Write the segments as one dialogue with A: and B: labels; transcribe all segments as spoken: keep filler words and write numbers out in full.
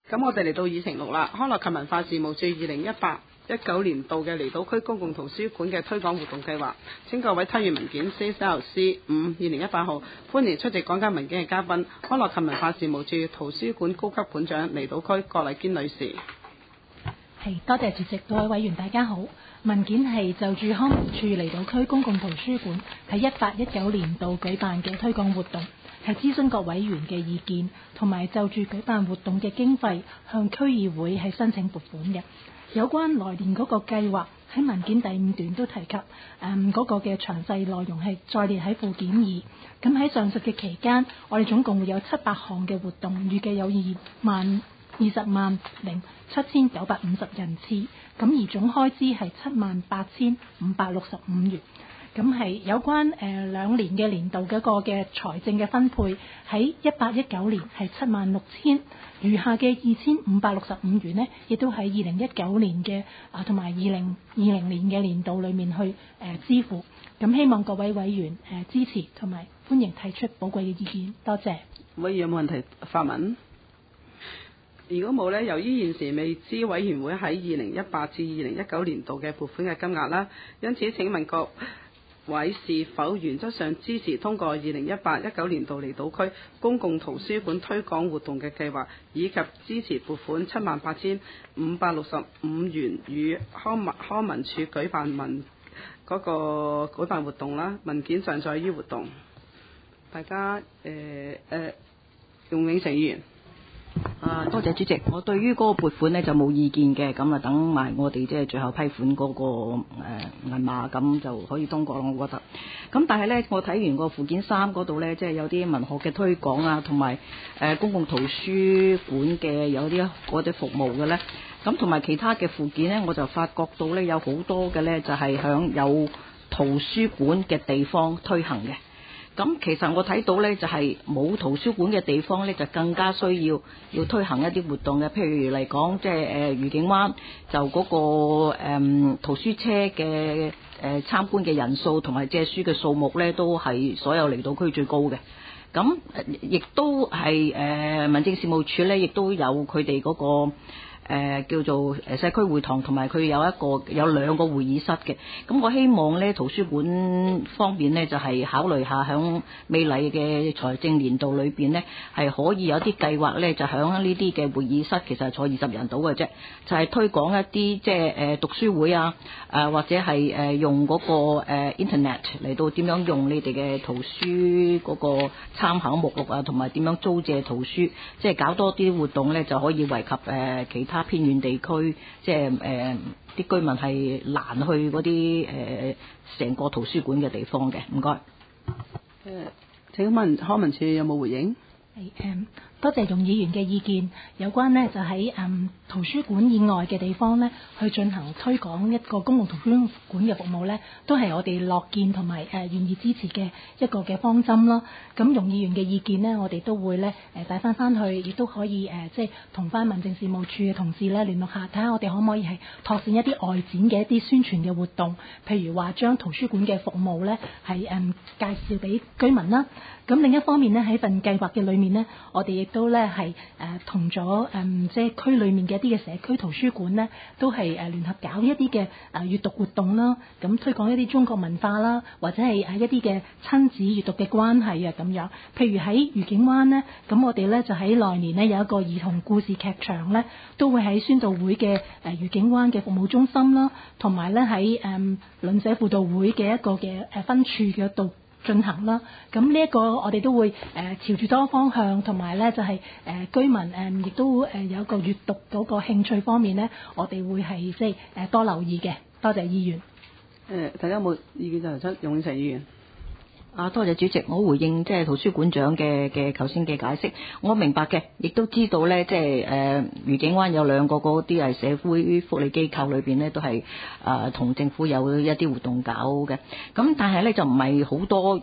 A: 咁我哋嚟到議程六啦，康樂及文化事務處二零一八一九年度嘅離島區公共圖書館嘅推廣活動計劃，請各位參閱文件 C L C 五二零一八號，歡迎出席講解文件嘅嘉賓，康樂及文化事務處圖書館高級館長離島區郭麗堅女士。
B: 係，多謝主席，各位委員大家好。文件係就住康文署離島區公共圖書館喺一八一九年度舉辦嘅推廣活動，係諮詢各委員嘅意見，同埋就住舉辦活動嘅經費向區議會係申請撥款嘅。有關來年嗰個計劃喺文件第五段都提及，誒、嗯、嗰、那個嘅詳細內容係再列喺附件二。咁喺上述嘅期間，我哋總共會有七百項嘅活動，預計有二萬二十萬零七千九百五十人次，咁而總開支係七萬八千五百六十五元。咁係有關誒兩、呃、年嘅年度嗰個嘅財政嘅分配，喺一八一九年係七萬六千，餘下嘅二千五百六十五元呢，亦都喺二零一九年嘅啊同埋二零二零年嘅年度裏面去誒、呃、支付。咁希望各位委員誒、呃、支持同埋歡迎提出寶貴嘅意見，多謝。
A: 委員有冇問題發問？如果冇呢，由於現時未知委員會喺二零一八至二零一九年度嘅撥款嘅金額啦，因此請問各位是否原則上支持通過二零一八一九年度離島區公共圖書館推廣活動嘅計劃，以及支持撥款七萬八千五百六十五元與康文康文署舉辦文嗰、那個舉辦活動啦？文件上載於活動。大家誒誒、呃呃，容永成議員。
C: 啊，多謝主席。我對於嗰個撥款呢就冇意見嘅，咁啊等埋我哋即係最後批款嗰、那個誒銀碼，咁、呃、就可以通過咯。我覺得。咁但係呢，我睇完個附件三嗰度呢，即係有啲文學嘅推廣啊，同埋誒公共圖書館嘅有啲嗰啲服務嘅呢。咁同埋其他嘅附件呢，我就發覺到呢，有好多嘅呢，就係、是、響有圖書館嘅地方推行嘅。咁其實我睇到呢，就係、是、冇圖書館嘅地方呢，就更加需要要推行一啲活動嘅。譬如嚟講，即係誒愉景灣就嗰、那個誒、嗯、圖書車嘅誒、呃、參觀嘅人數同埋借書嘅數目呢，都係所有離島區最高嘅。咁亦都係誒、呃、民政事務處呢，亦都有佢哋嗰個。誒、呃、叫做誒社區會堂，同埋佢有一個有兩個會議室嘅。咁我希望咧圖書館方面呢，就係、是、考慮下響未來嘅財政年度裏邊呢，係可以有啲計劃咧，就響呢啲嘅會議室，其實係坐二十人到嘅啫，就係、是、推廣一啲即係誒讀書會啊，誒、呃、或者係誒用嗰、那個誒、呃、Internet 嚟到點樣用你哋嘅圖書嗰個參考目錄啊，同埋點樣租借圖書，即係搞多啲活動咧，就可以惠及誒、呃、其他偏遠地區，即係誒啲居民係難去嗰啲誒成個圖書館嘅地方嘅。唔該。誒、
A: 呃，請問康文署有冇回應？
B: 係誒，多謝容議員嘅意見。有關呢，就喺誒、嗯、圖書館以外嘅地方呢，去進行推廣一個公共圖書館嘅服務呢，都係我哋樂見同埋誒願意支持嘅一個嘅方針咯。咁容議員嘅意見呢，我哋都會呢誒帶翻翻去，亦都可以誒、呃、即係同翻民政事務處嘅同事呢聯絡下，睇下我哋可唔可以係拓展一啲外展嘅一啲宣傳嘅活動，譬如話將圖書館嘅服務呢係誒、嗯、介紹俾居民啦。咁另一方面呢，喺份計劃嘅裏面呢，我哋亦都咧係誒同咗誒即係區裏面嘅一啲嘅社區圖書館呢，都係誒聯合搞一啲嘅誒閱讀活動啦，咁推廣一啲中國文化啦，或者係誒一啲嘅親子閱讀嘅關係啊咁樣。譬如喺愉景灣呢，咁我哋咧就喺來年呢有一個兒童故事劇場咧，都會喺宣道會嘅誒愉景灣嘅服務中心啦，同埋咧喺誒鄰舍輔導會嘅一個嘅誒分處嘅度進行啦。咁呢一個我哋都會誒、呃、朝住多方向，同埋咧就係、是、誒、呃、居民誒亦、呃、都誒有一個閱讀嗰個興趣方面咧，我哋會係即係誒多留意嘅。多謝議員。誒、
A: 呃，大家有冇意見就提出？容永成議員。
C: 啊，多謝主席，我回應即係圖書館長嘅嘅頭先嘅解釋，我明白嘅，亦都知道咧，即係誒愉景灣有兩個嗰啲係社會福利機構裏邊咧，都係誒同政府有一啲活動搞嘅，咁但係咧就唔係好多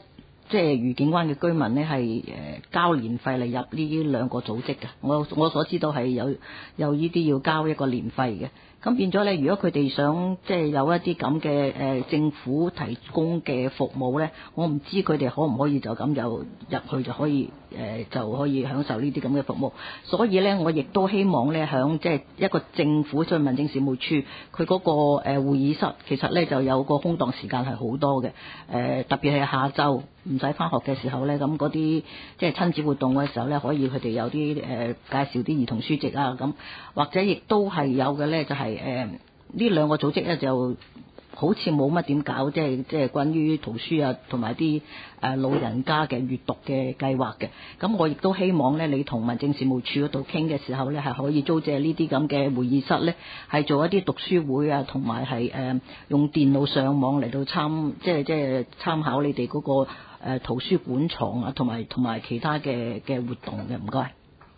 C: 即係愉景灣嘅居民呢，係誒交年費嚟入呢兩個組織嘅。我我所知道係有有呢啲要交一個年費嘅。咁變咗咧，如果佢哋想即係有一啲咁嘅誒政府提供嘅服務咧，我唔知佢哋可唔可以就咁就入去就可以誒、呃、就可以享受呢啲咁嘅服務。所以咧，我亦都希望咧，響即係一個政府即係民政事務處，佢嗰個誒會議室其實咧就有個空檔時間係好多嘅。誒、呃、特別係下晝唔使返學嘅時候咧，咁嗰啲即係親子活動嘅時候咧，可以佢哋有啲誒、呃、介紹啲兒童書籍啊，咁或者亦都係有嘅咧，就係、是。誒、呃、呢兩個組織咧就好似冇乜點搞，即係即係關於圖書啊同埋啲誒老人家嘅閱讀嘅計劃嘅。咁我亦都希望咧，你同民政事務處嗰度傾嘅時候咧，係可以租借呢啲咁嘅會議室咧，係做一啲讀書會啊，同埋係誒用電腦上網嚟到參，即係即係參考你哋嗰、那個誒、呃、圖書館藏啊，同埋同埋其他嘅嘅活動嘅。唔該。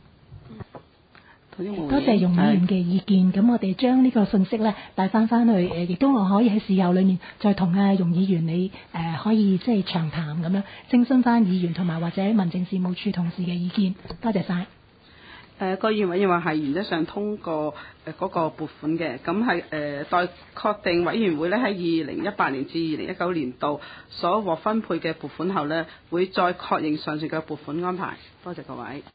B: 多謝容議員嘅意見，咁我哋將呢個信息咧帶翻翻去，誒，亦都我可以喺事後裏面再同阿容議員你誒、呃、可以即係長談咁樣徵詢翻議員同埋或者民政事務處同事嘅意見。多謝晒。誒、
A: 呃，個議員委員話係原則上通過誒嗰個撥款嘅，咁係誒待確定委員會咧喺二零一八年至二零一九年度所獲分配嘅撥款後咧，會再確認上述嘅撥款安排。多謝各位。